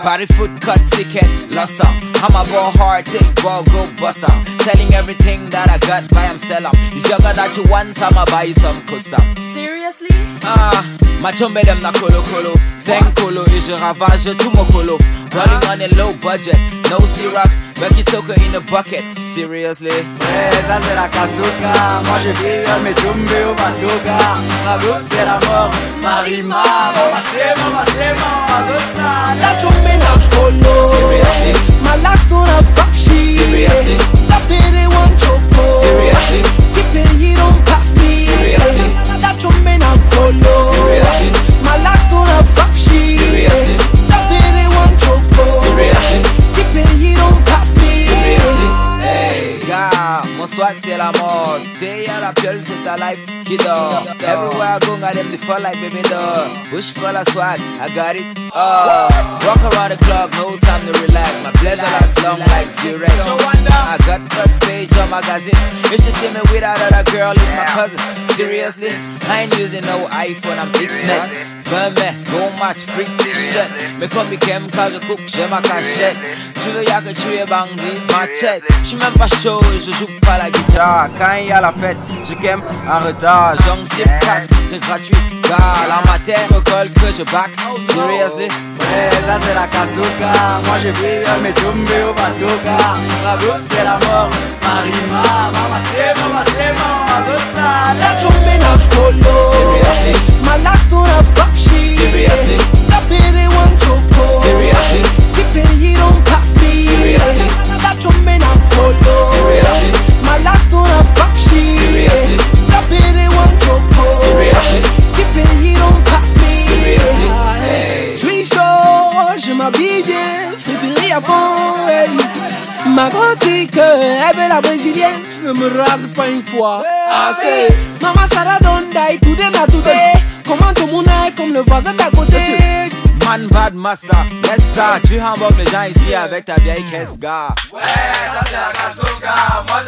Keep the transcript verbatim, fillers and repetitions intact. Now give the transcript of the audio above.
Party foot cut ticket, lost some. I'm a ball hard, take ball, go bust some. Selling everything that I got, buy em, sell em. It's younger that you want time, I buy you some kusam. Seriously? Ah, ma chumbe dem na colo colo. Zen colo, et je ravage tout mon colo. Rolling on a low budget, no syrup. Becky took her in a bucket, seriously. Ouais, ça c'est la kasuka. Moi je vis mes chumbe au batoga. Ma go c'est la mort, Marima. Mama c'est, mama c'est, mama go ça. That chumbe na colo. Seriously. My last one a fuck shit. Seriously. That pity one choco. Seriously. Tipping you don't pass me. Seriously. That chumbe na colo. Seriously. My last one a fuck shit. Seriously. That pity one choco. Seriously. Tipping you don't pass me. Seriously. Hey, gars, mon swag c'est la mort. Stay à la piole, c'est ta life qui dort. Everywhere I go, got them the fall like baby dog. Bush full of swag, I got it. Uh, walk around the clock, no time to relax. My pleasure lasts long like Xerox. I got first page on magazines. If she see me with another girl, it's my cousin. Seriously, I ain't using no iPhone, I'm X-Net. Fermé, go match, free t-shirt. Mais comme il aime quand je cook, j'ai ma cachette. Tu veux y'a que tu es bandit, machette. J'suis même pas chaud, je joue pas la guitare. Quand il y a la fête, je qu'aime en retard. J'en slip casque, c'est gratuit. Car la matière me colle que je back. Seriously. Ouais, ça c'est la kasuka. Moi je vis mes chumbe au batoga. Ma go c'est la mort, Marima. Mama c'est, mama c'est, mama go ça. That chumbe na colo. Seriously. My last one a fuck shit. Seriously. That pity one choco. Seriously. Tipping you don't pass me. Seriously. That chumbe na colo. Seriously. My last one a fuck shit. Seriously. That pity one choco. Seriously. Tipping you don't pass me. Seriously. Hey. J'suis chaud, je m'habille bien, fripperie à fond, hey. Ma grande c'est que elle veut la brésilienne, je ne me rase pas une fois. Ah c'est Mama Sarah don't die, tout est ma tout est. Comment tout le monde est comme le voisin d'à côté. Man bad massa, laisse ça. Tu hamburg les gens ici avec ta vieille caisse, gars. Ouais, ça c'est la kasuka. Moi